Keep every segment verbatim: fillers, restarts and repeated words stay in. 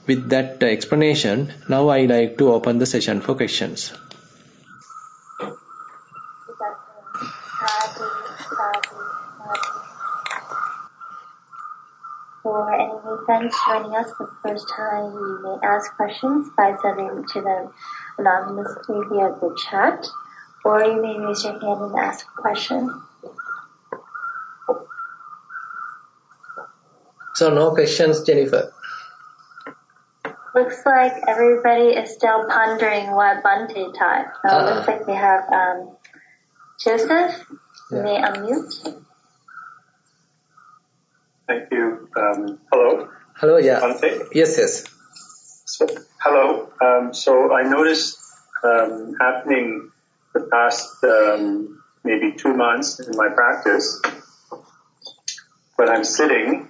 with that explanation, now I like to open the session for questions. For any new friends joining us for the first time, you may ask questions by sending to them anonymously via the chat, or you may raise your hand and ask a question. So no questions, Jennifer. Looks like everybody is still pondering what Bhante taught. So Uh-uh. it looks like we have um, Joseph. You Yeah. may unmute. Thank you. Um, hello. Hello, yeah. Bhante? Yes, yes. So, hello. Um, so I noticed um, happening the past um, maybe two months in my practice, when I'm sitting,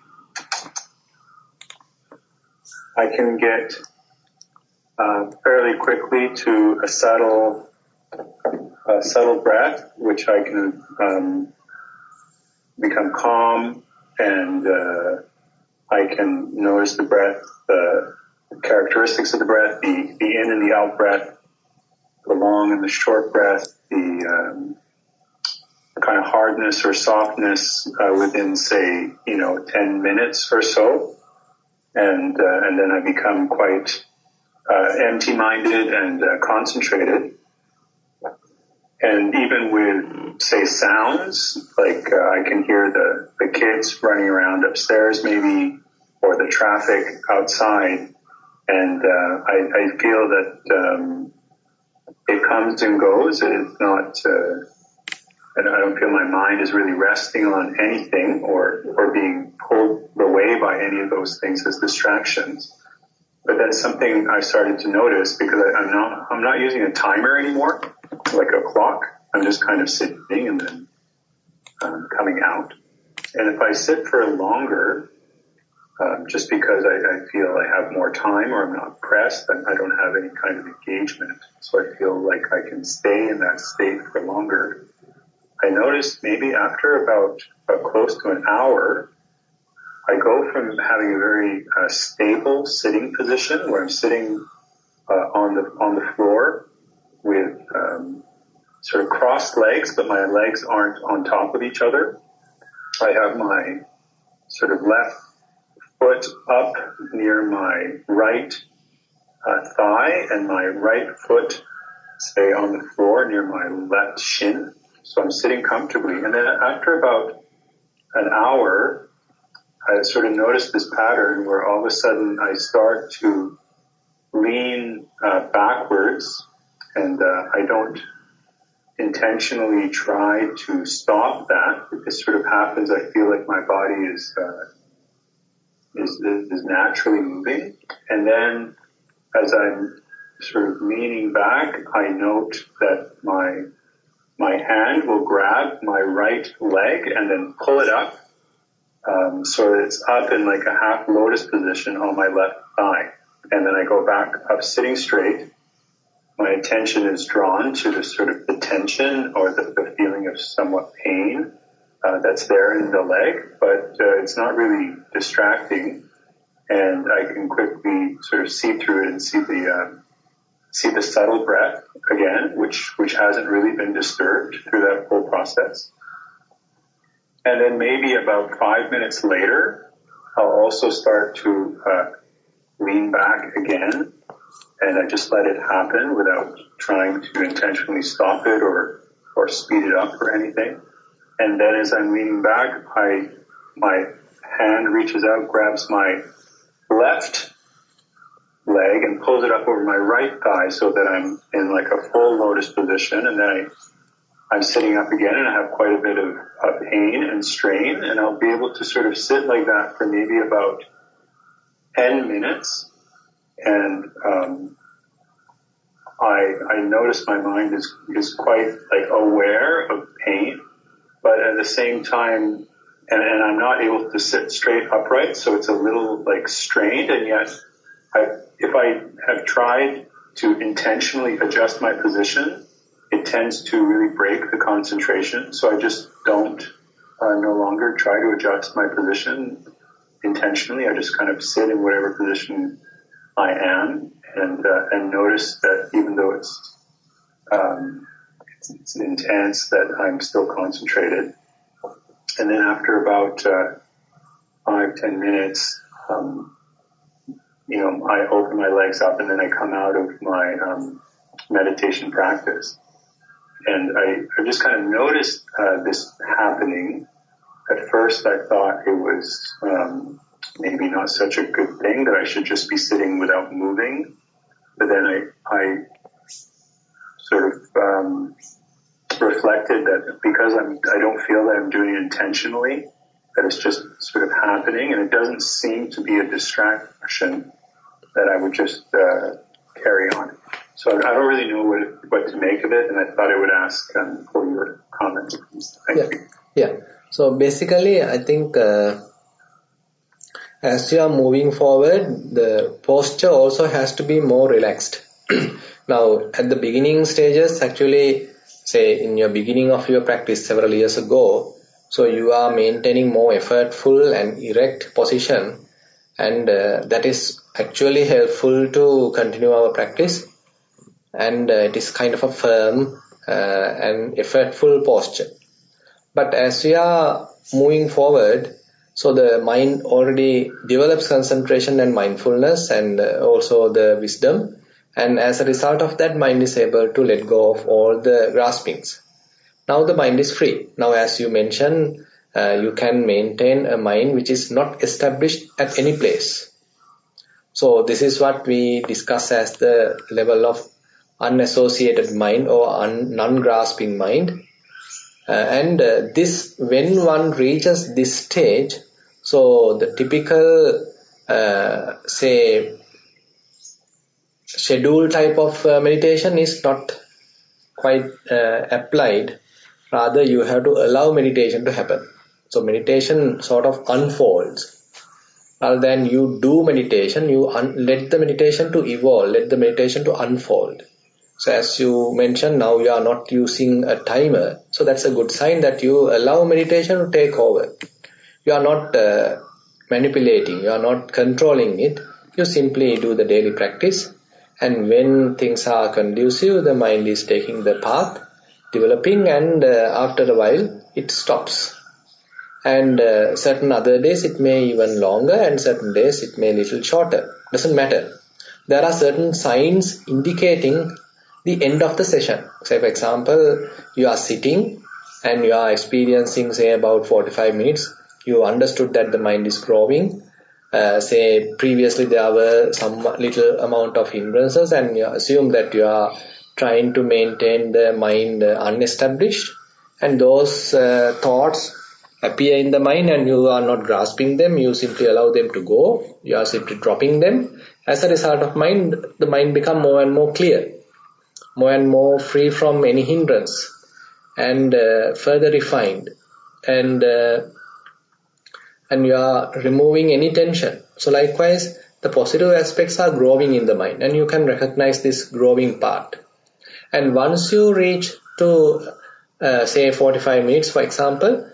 I can get uh, fairly quickly to a subtle, a subtle breath, which I can um, become calm, and uh, I can notice the breath, the characteristics of the breath, the, the in and the out breath, the long and the short breath, the um, kind of hardness or softness uh, within, say, you know, ten minutes or so. And, uh, and then I become quite, uh, empty-minded and, uh, concentrated. And even with, say, sounds, like, uh, I can hear the, the kids running around upstairs maybe, or the traffic outside. And, uh, I, I feel that, um, it comes and goes, and it's not, uh, and I don't feel my mind is really resting on anything or, or being pulled away by any of those things as distractions. But that's something I started to notice because I, I'm not, I'm not using a timer anymore, like a clock. I'm just kind of sitting and then um, coming out. And if I sit for longer, um, just because I, I feel I have more time or I'm not pressed, and I don't have any kind of engagement, so I feel like I can stay in that state for longer. I noticed maybe after about uh, close to an hour, I go from having a very uh, stable sitting position where I'm sitting uh, on the on the floor with um, sort of crossed legs, but my legs aren't on top of each other. I have my sort of left foot up near my right uh, thigh and my right foot, say, on the floor near my left shin. So I'm sitting comfortably. And then after about an hour, I sort of noticed this pattern where all of a sudden I start to lean uh, backwards, and uh, I don't intentionally try to stop that. It sort of happens. I feel like my body is uh, is, is naturally moving. And then as I'm sort of leaning back, I note that my my hand will grab my right leg and then pull it up, um, so that it's up in like a half lotus position on my left thigh. And then I go back up sitting straight. My attention is drawn to the sort of the tension or the, the feeling of somewhat pain uh, that's there in the leg, but uh, it's not really distracting. And I can quickly sort of see through it and see the uh, see the subtle breath again, which, which hasn't really been disturbed through that whole process. And then maybe about five minutes later, I'll also start to uh, lean back again, and I just let it happen without trying to intentionally stop it or, or speed it up or anything. And then as I'm leaning back, I, my hand reaches out, grabs my left leg and pulls it up over my right thigh so that I'm in like a full lotus position, and then I, I'm sitting up again and I have quite a bit of, of pain and strain, and I'll be able to sort of sit like that for maybe about ten minutes, and um, I, I notice my mind is, is quite like aware of pain, but at the same time, and, and I'm not able to sit straight upright, so it's a little like strained, and yet I, if I have tried to intentionally adjust my position, it tends to really break the concentration. So I just don't uh, no longer try to adjust my position intentionally. I just kind of sit in whatever position I am, and uh, and notice that even though it's, um, it's it's intense, that I'm still concentrated. And then after about uh, five ten minutes, um, you know, I open my legs up, and then I come out of my um, meditation practice. And I, I just kind of noticed uh, this happening. At first, I thought it was um, maybe not such a good thing, that I should just be sitting without moving. But then I, I sort of um, reflected that because I'm, I don't feel that I'm doing it intentionally, that it's just sort of happening, and it doesn't seem to be a distraction, that I would just uh, carry on. So I don't really know what, what to make of it, and I thought I would ask um, for your comments. Thank yeah. you. Yeah. So basically, I think uh, as you are moving forward, the posture also has to be more relaxed. Now, at the beginning stages, actually, say in your beginning of your practice several years ago, so you are maintaining more effortful and erect position, and uh, that is actually helpful to continue our practice. And uh, it is kind of a firm uh, and effortful posture. But as we are moving forward, so the mind already develops concentration and mindfulness, and uh, also the wisdom, and as a result of that, mind is able to let go of all the graspings. Now the mind is free. Now, as you mentioned, uh, you can maintain a mind which is not established at any place. So this is what we discuss as the level of unassociated mind or un- non-grasping mind. Uh, and uh, this, when one reaches this stage, so the typical, uh, say, schedule type of uh, meditation is not quite uh, applied. Rather, you have to allow meditation to happen. So meditation sort of unfolds. Rather than you do meditation, you un- let the meditation to evolve, let the meditation to unfold. So as you mentioned, now you are not using a timer. So that's a good sign that you allow meditation to take over. You are not uh, manipulating, you are not controlling it. You simply do the daily practice. And when things are conducive, the mind is taking the path, developing, and uh, after a while, it stops. And uh, certain other days it may even longer, and certain days it may little shorter. Doesn't matter. There are certain signs indicating the end of the session. Say for example, you are sitting and you are experiencing say about forty-five minutes. You understood that the mind is growing. Uh, say previously there were some little amount of hindrances, and you assume that you are trying to maintain the mind uh, unestablished, and those uh, thoughts appear in the mind and you are not grasping them. You simply allow them to go. You are simply dropping them. As a result of mind, the mind become more and more clear, more and more free from any hindrance, and uh, further refined, and uh, and you are removing any tension. So likewise, the positive aspects are growing in the mind, and you can recognize this growing part. And once you reach to uh, say forty-five minutes, for example,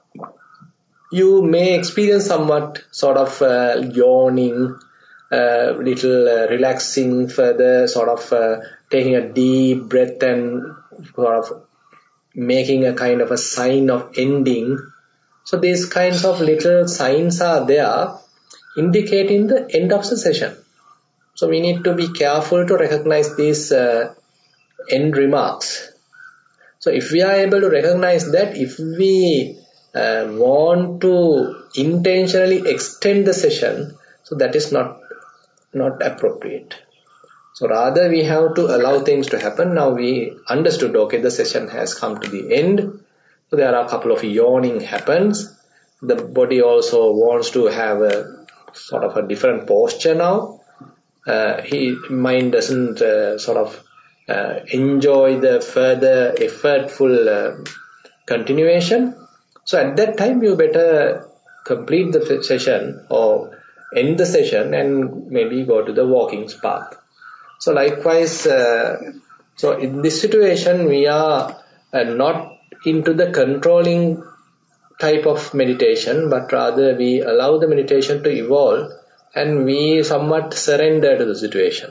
you may experience somewhat sort of uh, yawning, uh, little uh, relaxing, further sort of uh, taking a deep breath and sort of making a kind of a sign of ending. So these kinds of little signs are there indicating the end of the session. So we need to be careful to recognize these uh, end remarks. So if we are able to recognize that, if we uh, want to intentionally extend the session, so that is not not appropriate. So rather we have to allow things to happen. Now we understood, okay, the session has come to the end. So there are a couple of yawning happens. The body also wants to have a sort of a different posture now. Uh, he mind doesn't uh, sort of uh, enjoy the further effortful uh, continuation. So at that time you better complete the session or end the session and maybe go to the walking path. So likewise, uh, so in this situation we are uh, not into the controlling type of meditation, but rather we allow the meditation to evolve and we somewhat surrender to the situation.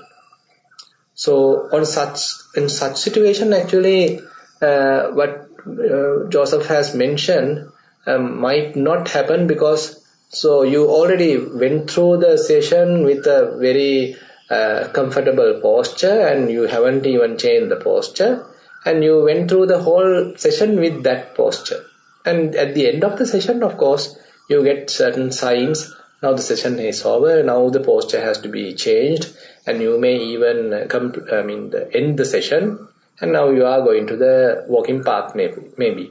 So on such, in such situation actually, uh, what uh, Joseph has mentioned um, might not happen, because so you already went through the session with a very uh, comfortable posture, and you haven't even changed the posture, and you went through the whole session with that posture. And at the end of the session, of course, you get certain signs. Now the session is over, now the posture has to be changed, and you may even come to, I mean, the, end the session, and now you are going to the walking path maybe. maybe.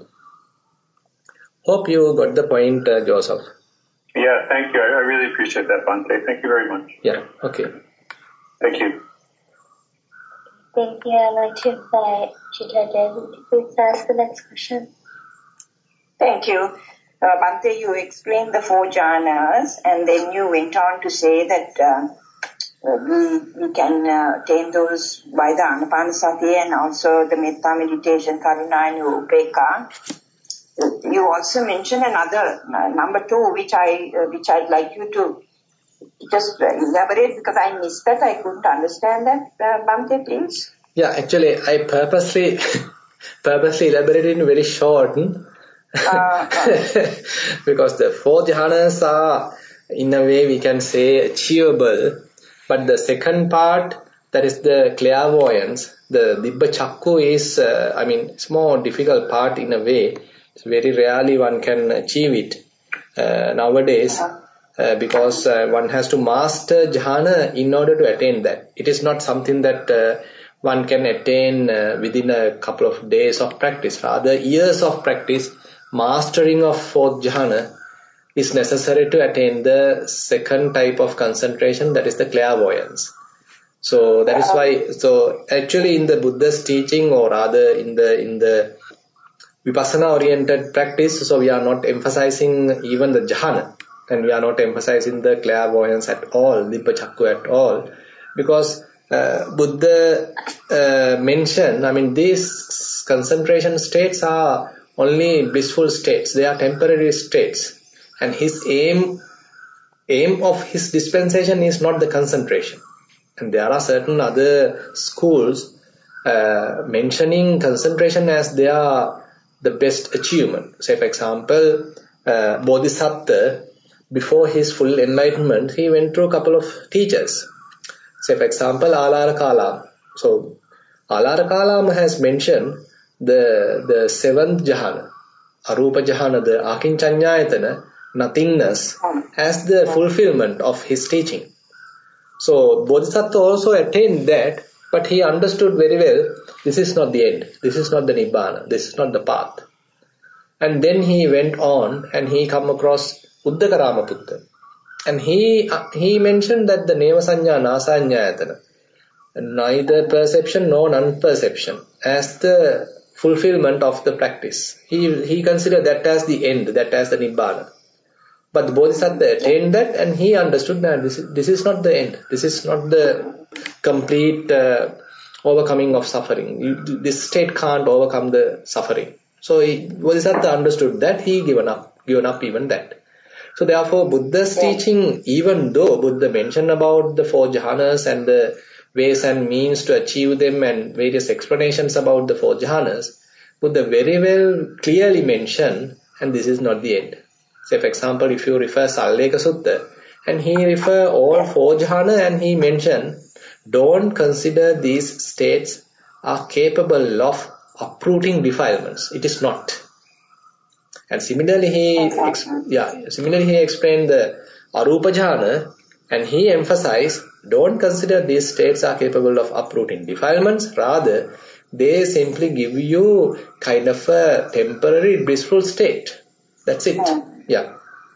Hope you got the point, uh, Joseph. Yeah, thank you. I, I really appreciate that, Bhante. Thank you very much. Yeah, okay. Thank you. Thank you. I'd like to invite Chitra Devi to please ask the next question. Thank you. Uh, Bhante, you explained the four jhanas, and then you went on to say that uh, we, we can uh, attain those by the Anapanasati and also the Metta meditation, Karuna and Upekkha. You also mentioned another, uh, number two, which, I, uh, which I'd like you to just uh, elaborate, because I missed that. I couldn't understand that. Uh, Bhante, please. Yeah, actually, I purposely, purposely elaborated in very short. Uh, uh. Because the four jhanas are, in a way we can say, achievable, but the second part, that is the clairvoyance, the Dibba Chakku is, uh, I mean, it's more difficult part in a way. It's very rarely one can achieve it uh, nowadays, uh, because uh, one has to master jhana in order to attain that. It is not something that uh, one can attain uh, within a couple of days of practice. Rather, years of practice, mastering of fourth jhana is necessary to attain the second type of concentration, that is the clairvoyance. So that is why, so actually in the Buddha's teaching, or rather in the in the Vipassana oriented practice, so we are not emphasizing even the jhana, and we are not emphasizing the clairvoyance at all, Dibba Chakku at all, because uh, Buddha uh, mentioned, I mean, these concentration states are only blissful states, they are temporary states, and his aim aim of his dispensation is not the concentration. And there are certain other schools uh, mentioning concentration as their the best achievement. Say, for example, uh, Bodhisattva, before his full enlightenment, he went through a couple of teachers. Say, for example, Alara Kalam. So, Alara Kalam has mentioned the the seventh jhana, Arupa jhana, the Akinchanyayatana, nothingness, as the fulfillment of his teaching. So, Bodhisattva also attained that, but he understood very well, this is not the end, this is not the Nibbana, this is not the path. And then he went on and he come across Uddaka Ramaputta. And he he mentioned that the Neva Sanya Nasanyayatana, neither perception nor non-perception, as the fulfillment of the practice. He, he considered that as the end, that as the Nibbana. But the Bodhisattva attained that, and he understood that this is, this is not the end. This is not the complete uh, overcoming of suffering. You, this state can't overcome the suffering. So he, Bodhisattva understood that, he given up, given up even that. So therefore Buddha's yeah. teaching, even though Buddha mentioned about the four jhanas and the ways and means to achieve them and various explanations about the four jhanas, Buddha very well clearly mentioned, and this is not the end. Say, for example, if you refer Salleka Sutta, and he refer all four jhana, and he mentioned, don't consider these states are capable of uprooting defilements. It is not. And similarly, he ex yeah, similarly he explained the Arupa jhana, and he emphasized, don't consider these states are capable of uprooting defilements. Rather, they simply give you kind of a temporary blissful state. That's it. Yeah.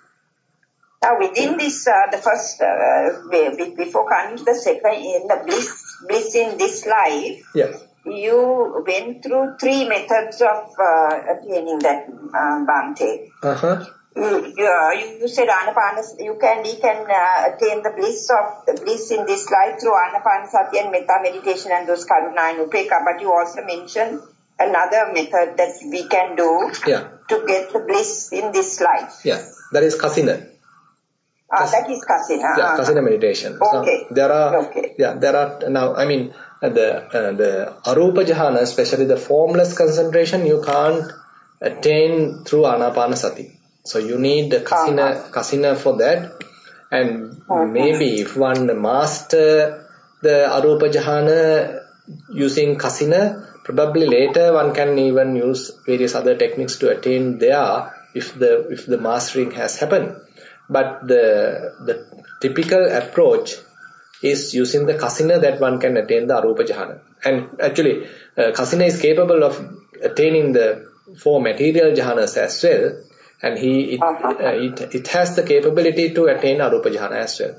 Now, within this, uh, the first, uh, before coming to the second, in the bliss, bliss in this life, yeah. you went through three methods of uh, attaining that, uh, Bhante. Uh-huh. You, you, you said Anapanas, you can, we can uh, attain the bliss of the bliss in this life through Anapanasati and Metta meditation and those Karuna and Upekkha, but you also mentioned another method that we can do yeah. to get the bliss in this life. Yeah, that is Kasina. Ah, that is kasina. Yeah, kasina meditation. Okay. So there are, okay. yeah, there are now. I mean, the uh, the arupa jhana, especially the formless concentration, you can't attain through anapanasati. So you need the kasina, uh-huh. kasina for that. And uh-huh. maybe if one master the arupa jhana using kasina, probably later one can even use various other techniques to attain there if the if the mastering has happened. But the the typical approach is using the kasina that one can attain the arupa jhana. And actually, uh, kasina is capable of attaining the four material jhanas as well. And he it, uh-huh. uh, it it has the capability to attain arupa jhana as well.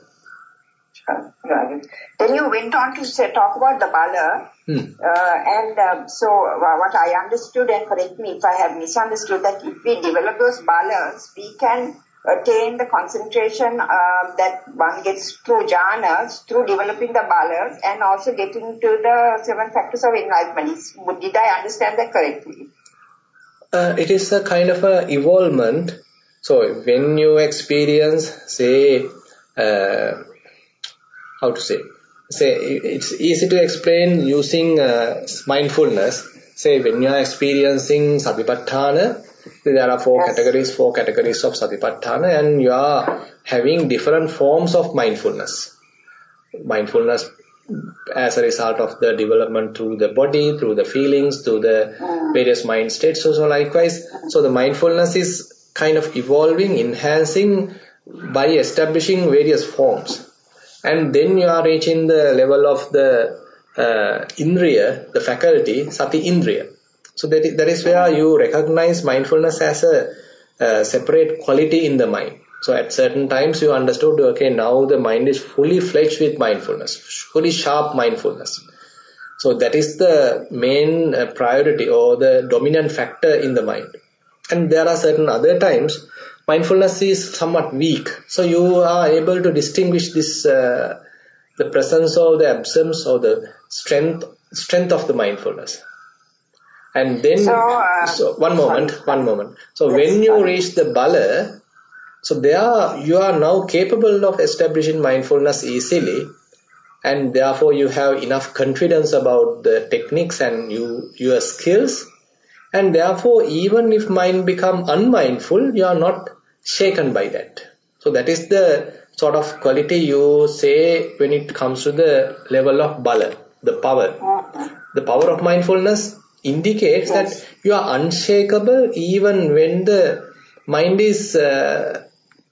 Right. Then you went on to say, talk about the bala, hmm. uh, and uh, so uh, what I understood, and correct me if I have misunderstood, that if we develop those balas, we can attain the concentration uh, that one gets through jhanas, through developing the balas, and also getting to the seven factors of enlightenment. Did I understand that correctly? Uh, it is a kind of a evolvement. So when you experience, say, uh, how to say, say it's easy to explain using uh, mindfulness. Say when you are experiencing satipatthana, there are four yes. categories, four categories of satipatthana, and you are having different forms of mindfulness. Mindfulness as a result of the development through the body, through the feelings, through the various mind states. So, so likewise, so the mindfulness is kind of evolving, enhancing by establishing various forms. And then you are reaching the level of the uh, indriya, the faculty, sati indriya. So that is, that is where you recognize mindfulness as a uh, separate quality in the mind. So at certain times you understood, okay, now the mind is fully fledged with mindfulness, fully sharp mindfulness. So that is the main uh, priority or the dominant factor in the mind. And there are certain other times mindfulness is somewhat weak. So you are able to distinguish this, uh, the presence or the absence or the strength, strength of the mindfulness. And then, so, uh, so one moment, sorry. one moment. So yes, when you sorry. reach the bala, so there you are now capable of establishing mindfulness easily, and therefore you have enough confidence about the techniques and you, your skills, and therefore even if mind become unmindful, you are not shaken by that. So that is the sort of quality you say when it comes to the level of bala, the power. The power of mindfulness indicates yes. that you are unshakable even when the mind is uh,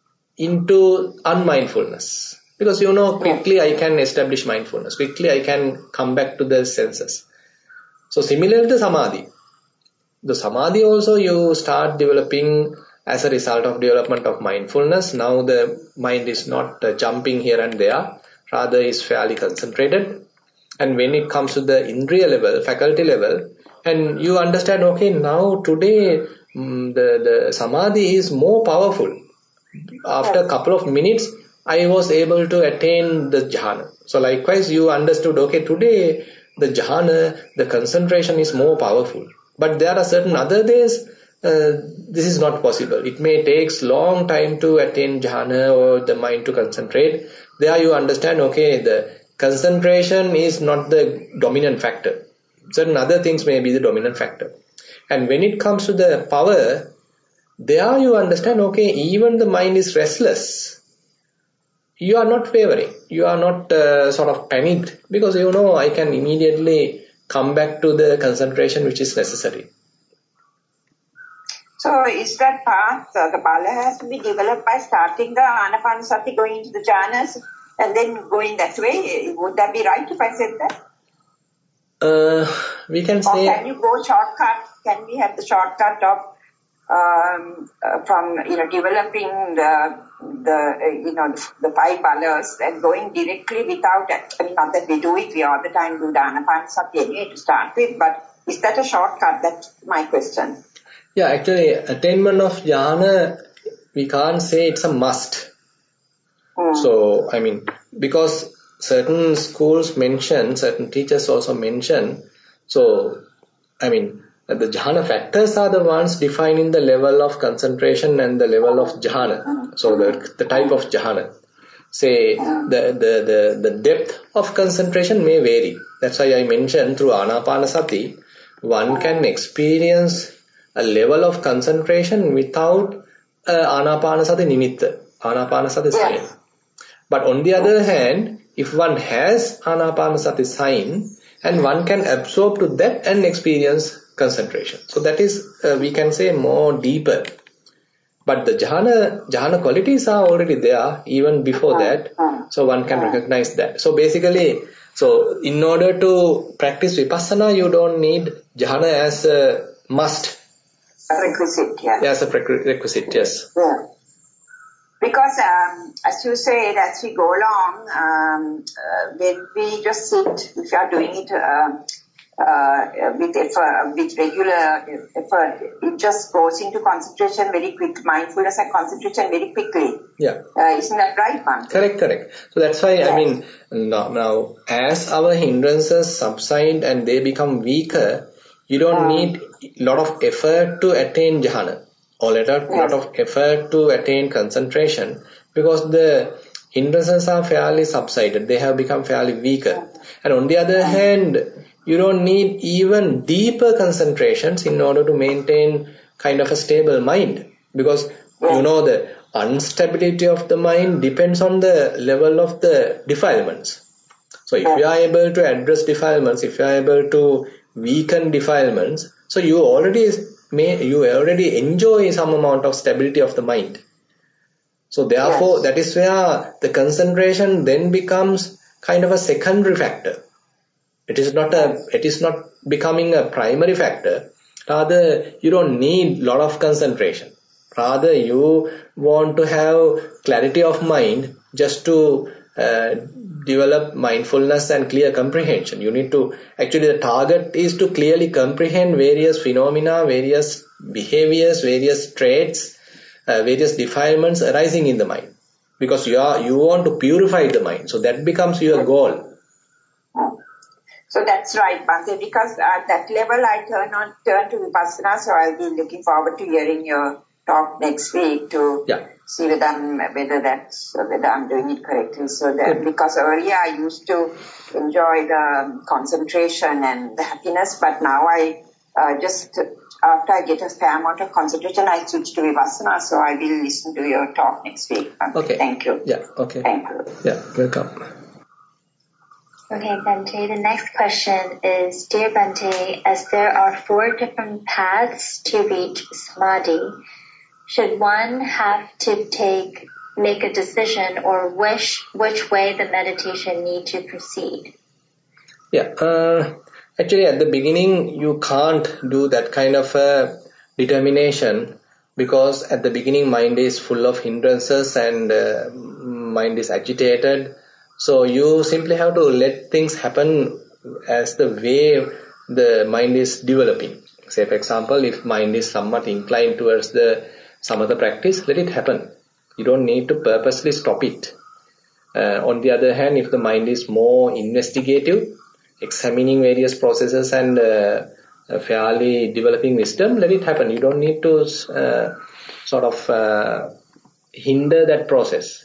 into unmindfulness, because you know quickly I can establish mindfulness, quickly I can come back to the senses. So similar to samadhi, the samadhi also you start developing as a result of development of mindfulness. Now the mind is not uh, jumping here and there, rather is fairly concentrated. And when it comes to the indriya level, faculty level, and you understand, okay, now today um, the, the samadhi is more powerful. After a couple of minutes, I was able to attain the jhana. So likewise, you understood, okay, today the jhana, the concentration is more powerful. But there are certain other days, uh, this is not possible. It may take long time to attain jhana or the mind to concentrate. There you understand, okay, the concentration is not the dominant factor. Certain other things may be the dominant factor. And when it comes to the power, there you understand, okay, even the mind is restless. You are not wavering. You are not uh, sort of panicked, because you know I can immediately come back to the concentration which is necessary. So is that path, uh, the bala has to be developed by starting the anapanasati, going into the jhanas and then going that way? Would that be right if I said that? Uh, we can say... Or can you go shortcut? Can we have the shortcut of Um, uh, from you know developing the the uh, you know the five balas and going directly without, I mean, not that we do it, we all the time do the anapanasati anyway to start with, but is that a shortcut? That's my question. Yeah, actually attainment of jhana, we can't say it's a must. Mm. So I mean, because certain schools mention, certain teachers also mention, so I mean The jhana factors are the ones defining the level of concentration and the level of jhana. So the, the type of jhana. Say, the, the, the, the depth of concentration may vary. That's why I mentioned through Anapanasati, one can experience a level of concentration without uh, Anapanasati nimitta, Anapanasati sign. Yes. But on the other hand, if one has Anapanasati sign, and one can absorb to that and experience concentration. So that is, uh, we can say, more deeper. But the jhana, jhana qualities are already there even before that. So one can recognize that. So basically, so in order to practice vipassana, you don't need jhana as a must. A requisite, yeah. Yeah, as a prerequisite, yes. Yeah. Because um, as you said, as we go along, um, uh, when we just sit, if you are doing it uh, uh, with effort, with regular effort, it just goes into concentration very quick, mindfulness and concentration very quickly. Yeah. Uh, isn't that right, Bhante? Correct, correct. So that's why, yes. I mean, now, now, as our hindrances subside and they become weaker, you don't um, need a lot of effort to attain jhana. Or a lot, yes. lot of effort to attain concentration, because the hindrances are fairly subsided, they have become fairly weaker. And on the other hand, you don't need even deeper concentrations in order to maintain kind of a stable mind, because yes. you know the instability of the mind depends on the level of the defilements. So if you are able to address defilements, if you are able to weaken defilements, so you already May you already enjoy some amount of stability of the mind. So therefore, yes. that is where the concentration then becomes kind of a secondary factor. It is not a, it is not becoming a primary factor. Rather, you don't need a lot of concentration. Rather, you want to have clarity of mind just to uh, develop mindfulness and clear comprehension. You need to, actually the target is to clearly comprehend various phenomena, various behaviors, various traits, uh, various defilements arising in the mind. Because you are, you want to purify the mind. So that becomes your goal. So that's right, Bhante, because at that level I turn on, turn to Vipassana, so I'll be looking forward to hearing your talk next week to yeah. see whether I'm, whether that's, whether I'm doing it correctly. So that, yeah. because earlier I used to enjoy the concentration and the happiness, but now I uh, just, after I get a fair amount of concentration, I switch to Vipassana, so I will listen to your talk next week. Okay. Thank you. Yeah, okay. Thank you. Yeah, welcome. Okay, Bhante, the next question is, Dear Bhante, as there are four different paths to reach samadhi, should one have to take, make a decision or wish which way the meditation need to proceed? Yeah, uh, actually at the beginning you can't do that kind of a determination, because at the beginning mind is full of hindrances and uh, mind is agitated. So you simply have to let things happen as the way the mind is developing. Say for example, if mind is somewhat inclined towards the samatha practice, let it happen. You don't need to purposely stop it. Uh, on the other hand, if the mind is more investigative, examining various processes and uh, fairly developing wisdom, let it happen. You don't need to uh, sort of uh, hinder that process.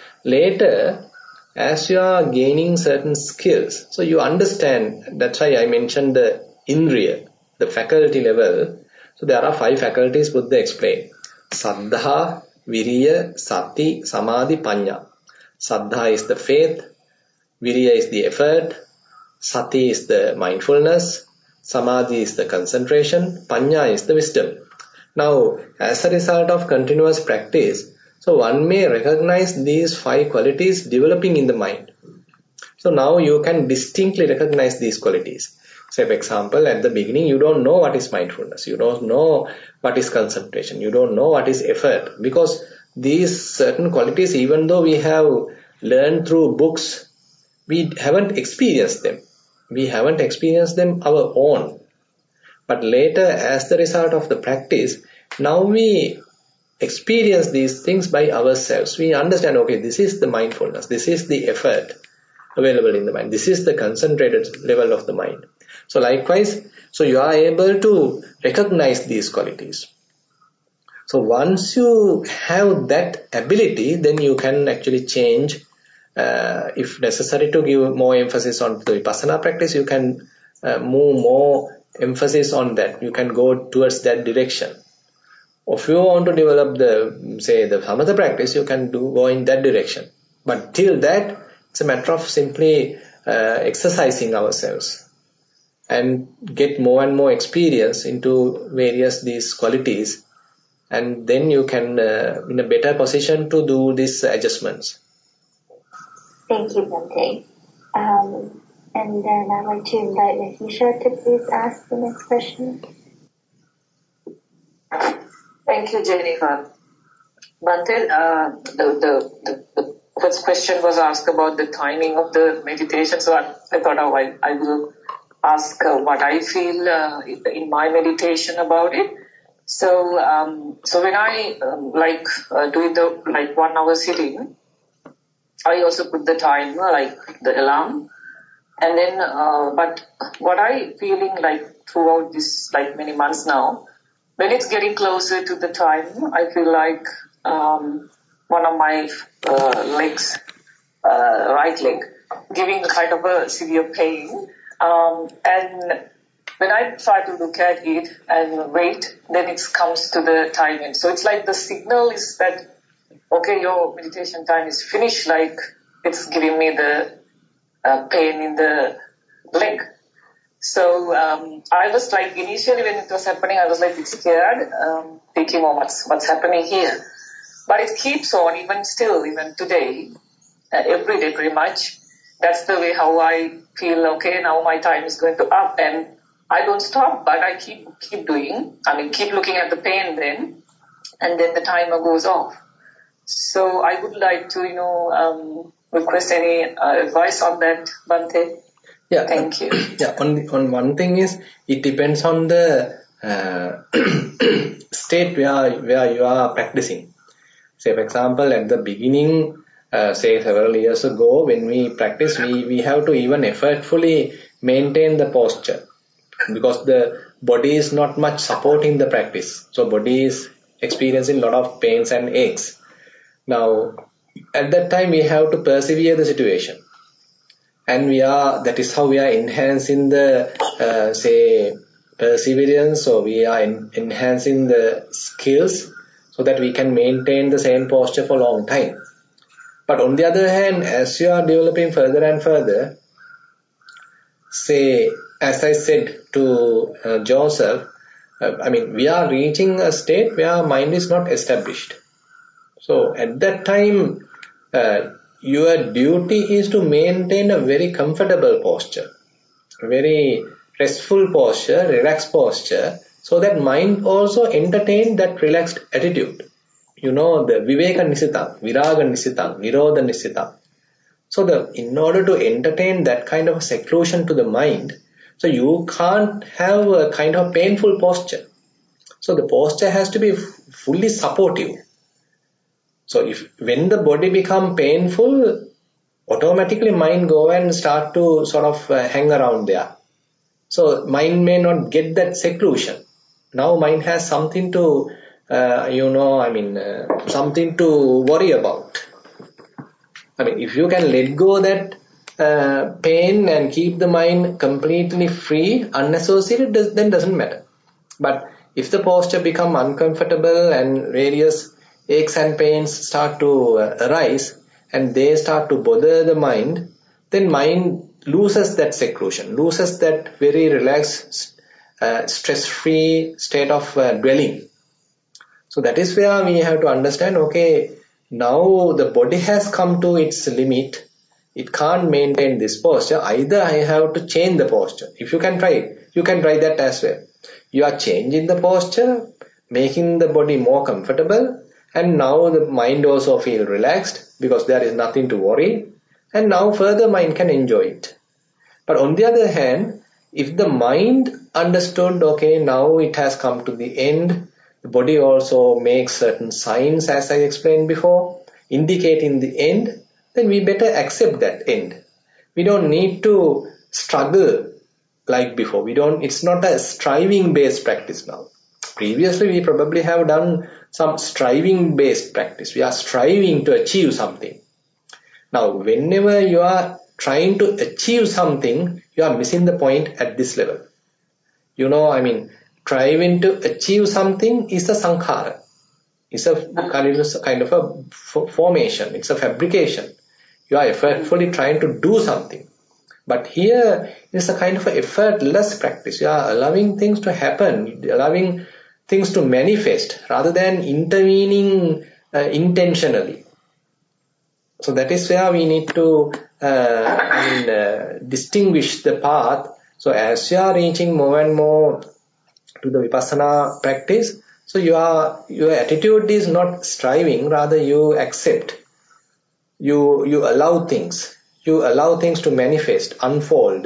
Later, as you are gaining certain skills, so you understand, that's why I mentioned the indriya, the faculty level. So there are five faculties Buddha explained. Saddha, Viriya, Sati, Samadhi, Panya. Saddha is the faith, Viriya is the effort, Sati is the mindfulness, Samadhi is the concentration, Panya is the wisdom. Now, as a result of continuous practice, so one may recognize these five qualities developing in the mind. So now you can distinctly recognize these qualities. Say for example, at the beginning you don't know what is mindfulness, you don't know what is concentration, you don't know what is effort, because these certain qualities, even though we have learned through books, we haven't experienced them. We haven't experienced them our own. But later, as the result of the practice, now we experience these things by ourselves. We understand, okay, this is the mindfulness, this is the effort, available in the mind. This is the concentrated level of the mind. So likewise, so you are able to recognize these qualities. So once you have that ability, then you can actually change. Uh, if necessary to give more emphasis on the Vipassana practice, you can uh, move more emphasis on that. You can go towards that direction. If you want to develop the, say, the Samatha practice, you can do go in that direction. But till that, it's a matter of simply uh, exercising ourselves and get more and more experience into various these qualities, and then you can uh, in a better position to do these adjustments. Thank you, Bhante. Um, and then I'd like to invite Nahisha to please ask the next question. Thank you, Jennifer. Bhante, uh, the, the, the, the first question was asked about the timing of the meditation, so I, I thought oh, I, I will ask uh, what I feel uh, in my meditation about it. So, um, so when I um, like uh, doing the like one hour sitting, I also put the timer, like the alarm, and then, uh, but what I feeling like throughout this, like many months now, when it's getting closer to the time, I feel like, um, one of my, uh, legs, uh, right leg, giving kind of a severe pain, um, and when I try to look at it and wait, then it comes to the timing. So it's like the signal is that, okay, your meditation time is finished, like it's giving me the uh, pain in the leg. So um, I was like, initially when it was happening, I was like scared, um, thinking, oh, what's, what's happening here? But it keeps on, even still, even today, uh, every day pretty much. That's the way how I feel, okay, now my time is going to up, and I don't stop, but I keep keep doing, I mean, keep looking at the pain then, and then the timer goes off. So I would like to, you know, um, request any uh, advice on that, Bhante. Yeah. Thank you. Yeah. On the, on one thing is, it depends on the uh, state where where you are practicing. Say, for example, at the beginning, uh, say several years ago, when we practice, we we have to even effortfully maintain the posture, because the body is not much supporting the practice. So body is experiencing a lot of pains and aches. Now, at that time, we have to persevere the situation. And we are, that is how we are enhancing the, uh, say, perseverance, or we are en- enhancing the skills so that we can maintain the same posture for a long time. But on the other hand, as you are developing further and further, say, as I said to uh, Joseph, uh, I mean, we are reaching a state where mind is not established. So at that time, uh, your duty is to maintain a very comfortable posture, very restful posture, relaxed posture, so that mind also entertain that relaxed attitude. You know, the Viveka Nisitang, Viraga Nisitang, Nirodha Nisitang. So the, in order to entertain that kind of seclusion to the mind, so you can't have a kind of painful posture. So the posture has to be fully supportive. So if, when the body become painful, automatically mind go and start to sort of uh, hang around there. So mind may not get that seclusion. Now mind has something to, uh, you know, I mean, uh, something to worry about. I mean, if you can let go that uh, pain and keep the mind completely free, unassociated, then it doesn't matter. But if the posture become uncomfortable and various aches and pains start to uh, arise and they start to bother the mind, then mind loses that seclusion, loses that very relaxed, uh, stress-free state of uh, dwelling. So that is where we have to understand, okay, now the body has come to its limit. It can't maintain this posture. Either I have to change the posture. If you can try it, you can try that as well. You are changing the posture, making the body more comfortable, and now the mind also feel relaxed because there is nothing to worry, and now further mind can enjoy it. But on the other hand, if the mind understood, okay, now it has come to the end, the body also makes certain signs, as I explained before, indicating the end, then we better accept that end. We don't need to struggle like before. We don't, it's not a striving based practice now. Previously we probably have done some striving based practice. We are striving to achieve something. Now whenever you are trying to achieve something, you are missing the point at this level. You know, I mean, striving to achieve something is a sankhara. It's a kind of a formation. It's a fabrication. You are effortfully trying to do something. But here it's a kind of a effortless practice. You are allowing things to happen, allowing things to manifest rather than intervening uh, intentionally. So that is where we need to uh, I mean, uh, distinguish the path. So as you are reaching more and more to the Vipassana practice, so you are, your attitude is not striving, rather you accept. You, you allow things. You allow things to manifest, unfold.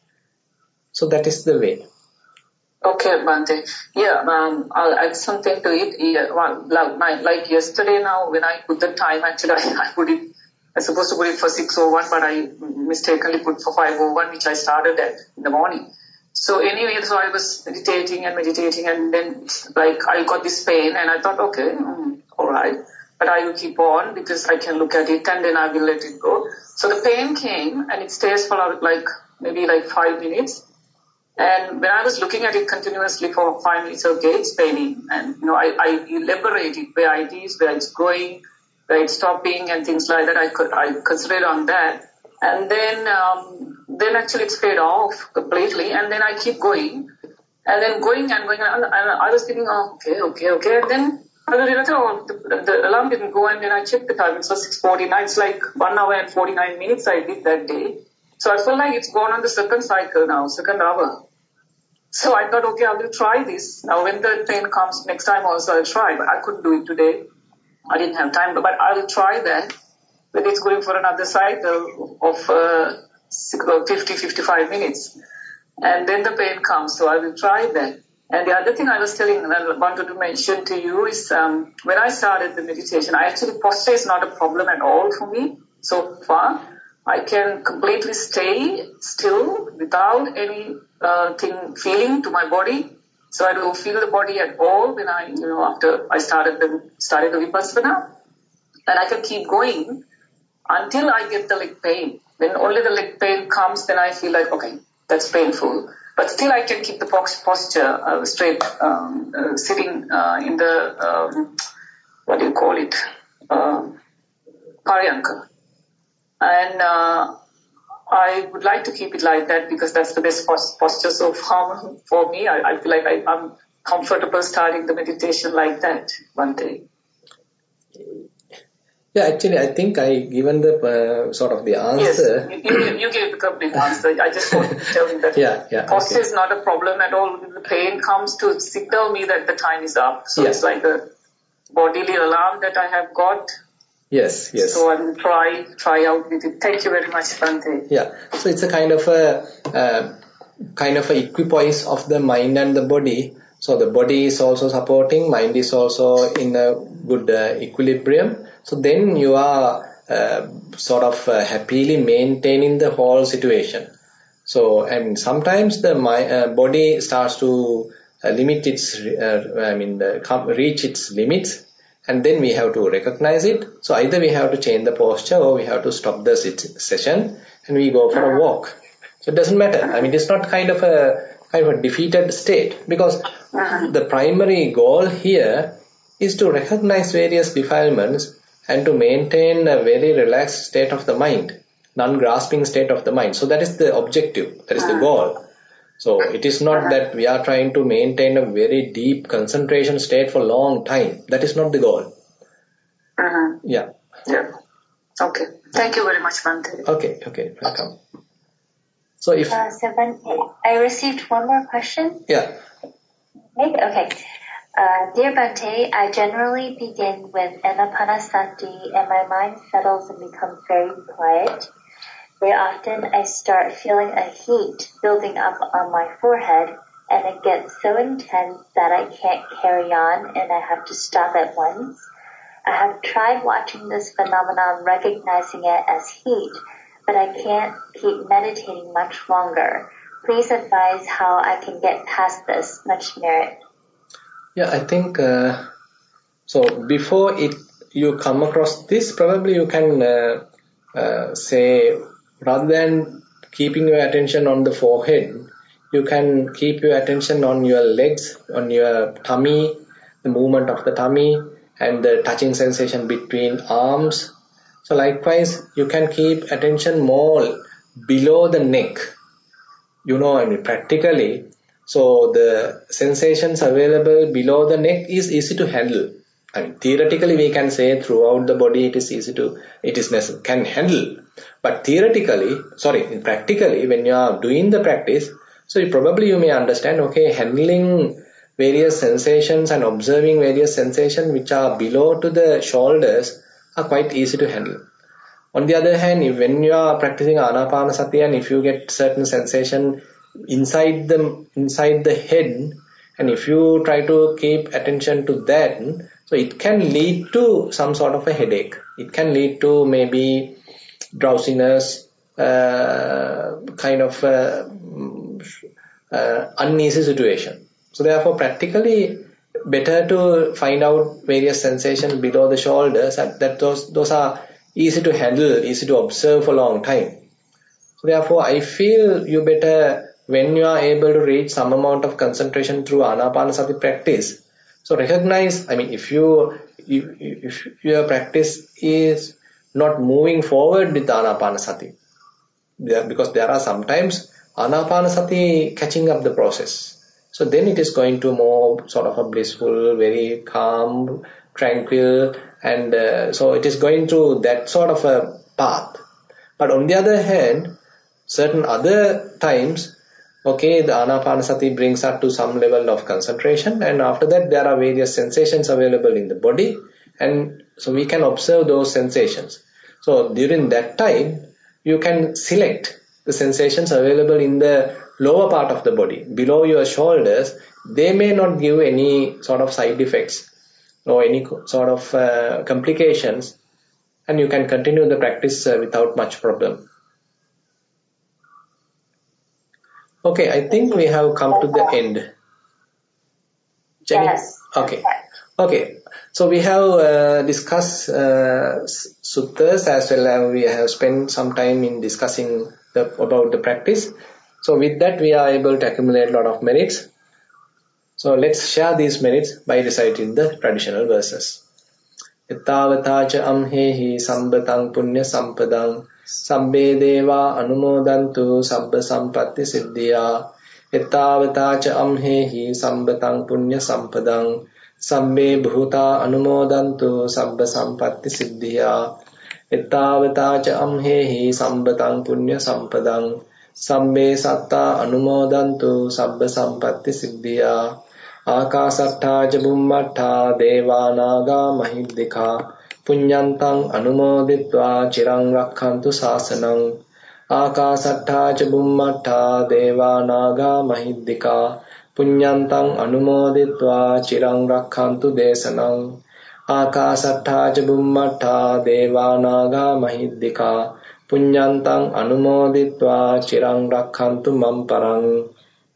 So that is the way. Okay, Bhante. Yeah, um, I'll add something to it. Yeah, well, like, like yesterday now, when I put the time, actually I, I put it, I was supposed to put it for six oh one, but I mistakenly put for five oh one, which I started at in the morning. So anyway, so I was meditating and meditating, and then like I got this pain, and I thought, okay, mm, all right. But I will keep on because I can look at it and then I will let it go. So the pain came and it stays for like maybe like five minutes. And when I was looking at it continuously for five minutes, okay, it's paining. And, you know, I, I elaborate it where it is, where it's going, where it's stopping and things like that. I could, I concentrate on that. And then, um, then actually it's fade off completely. And then I keep going and then going and going. And I was thinking, oh, okay, okay, okay. And then I realized, oh, the, the alarm didn't go, and then I checked the time. It was six forty-nine. It's like one hour and forty-nine minutes I did that day. So I felt like it's gone on the second cycle now, second hour. So I thought, okay, I will try this. Now when the pain comes next time also I'll try, but I couldn't do it today. I didn't have time, but I will try that. When it's going for another cycle of uh, fifty, fifty-five minutes. And then the pain comes, so I will try that. And the other thing I was telling, and I wanted to mention to you is um, when I started the meditation, I actually, posture is not a problem at all for me so far. I can completely stay still without any uh, thing feeling to my body. So I don't feel the body at all when I, you know, after I started the, started the Vipassana. And I can keep going until I get the leg pain. When only the leg pain comes, then I feel like, okay, that's painful. But still I can keep the posture uh, straight, um, uh, sitting uh, in the, um, what do you call it, uh, Paryanka. And uh, I would like to keep it like that because that's the best posture so far for me. I, I feel like I, I'm comfortable starting the meditation like that one day. Yeah, actually, I think I given the uh, sort of the answer. Yes, you, you, you gave the complete answer. I just want to tell you that yeah, yeah, posture okay. is not a problem at all. The pain comes to signal me that the time is up. So yeah. It's like a bodily alarm that I have got. Yes, yes. So I will try, try out with it. Thank you very much, Bhante. Yeah, so it's a kind of a uh, kind of a equipoise of the mind and the body. So the body is also supporting, mind is also in a good uh, equilibrium. So then you are uh, sort of uh, happily maintaining the whole situation. So and sometimes the my, uh, body starts to uh, limit its, uh, I mean, uh, reach its limits, and then we have to recognize it. So either we have to change the posture or we have to stop the session and we go for a walk. So it doesn't matter. I mean, it's not kind of a kind of a defeated state because the primary goal here is to recognize various defilements and to maintain a very relaxed state of the mind, non-grasping state of the mind. So that is the objective, that is the goal. So it is not that we are trying to maintain a very deep concentration state for a long time. That is not the goal. Uh-huh. Yeah. Yeah. Okay. Thank you very much, Bhante. Okay, okay, welcome. So if... Uh, so Bhante, I received one more question. Yeah. Okay. okay. Uh, dear Bhante, I generally begin with Anapanasati and my mind settles and becomes very quiet. Very often I start feeling a heat building up on my forehead and it gets so intense that I can't carry on and I have to stop at once. I have tried watching this phenomenon, recognizing it as heat, but I can't keep meditating much longer. Please advise how I can get past this. Much merit. Yeah, I think uh, so. Before it, you come across this, probably you can uh, uh, say, rather than keeping your attention on the forehead, you can keep your attention on your legs, on your tummy, the movement of the tummy, and the touching sensation between arms. So likewise, you can keep attention more below the neck. You know, I mean, practically, so the sensations available below the neck is easy to handle. I mean, theoretically, we can say throughout the body it is easy to, it is necessary, can handle. But theoretically, sorry, practically, when you are doing the practice, so you probably you may understand, okay, handling various sensations and observing various sensations which are below to the shoulders are quite easy to handle. On the other hand, if when you are practicing Anapanasati and if you get certain sensation inside the inside the head, and if you try to keep attention to that, so it can lead to some sort of a headache. It can lead to maybe drowsiness, uh, kind of uh, uh, uneasy situation. So therefore, practically better to find out various sensations below the shoulders, and that those those are easy to handle, easy to observe for a long time. So therefore, I feel you better, when you are able to reach some amount of concentration through Anapanasati practice, so recognize, I mean, if you, if, if your practice is not moving forward with Anapanasati, because there are sometimes Anapanasati catching up the process. So then it is going to more sort of a blissful, very calm, tranquil, and uh, so it is going through that sort of a path. But on the other hand, certain other times, okay, the Anapanasati brings up to some level of concentration, and after that there are various sensations available in the body, and so we can observe those sensations. So during that time, you can select the sensations available in the lower part of the body, below your shoulders. They may not give any sort of side effects or any sort of uh, complications, and you can continue the practice uh, without much problem. Okay, I think we have come to the end. Jenny? Yes. Okay. Okay. So we have uh, discussed uh, suttas as well as we have spent some time in discussing the, about the practice. So with that we are able to accumulate a lot of merits. So let's share these merits by reciting the traditional verses. Ettavatacha amhehi sambatang punya sampadang sabbe deva anumodantu sabba sampatti siddhya. Ettavatacha amhehi sambatang punya sampadang sabbe bhuta anumodantu sabba sampatti siddhya. Ettavatacha amhehi sambatang punya sampadang sabbe satta anumodantu sabba sampatti siddhya. Akasattha ca bummattha devanaga mahiddhika punyantang anumoditva chirang rakkhantu sasanang. Akasattha ca bummattha devanaga mahiddhika punyantang anumoditva chirang rakkhantu desanang. Akasattha ca bummattha devanaga mahiddhika punyantang anumoditva chirang rakkhantu mam parang.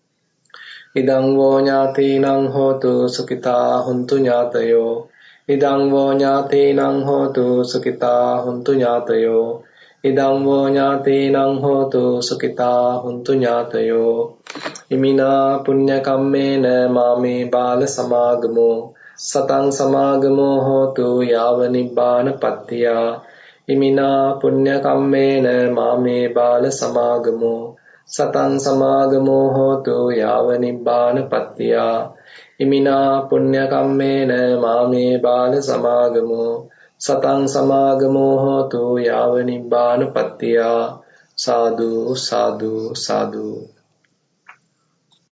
Idang vo ñātīnaṃ hotu sukitā huntu ñātayo. Idang vo ñātīnaṃ hotu sukitā huntu ñātayo. Idang vo ñātīnaṃ hotu sukitā huntu ñātayo. Imina punya kammena māme bāla samāgamo. Satang samāgamo hotu yāva nibbāna pattiyā. Imina punya kammena māme bāla samāgamo. Satang samāgamo hotu yāva nibbāna pattiyā. Imina punya kammena māme bāla samāgamo. Satang samāgamo hotu yāva nibbāna pattiyā. Sadhu, sadhu, sadhu.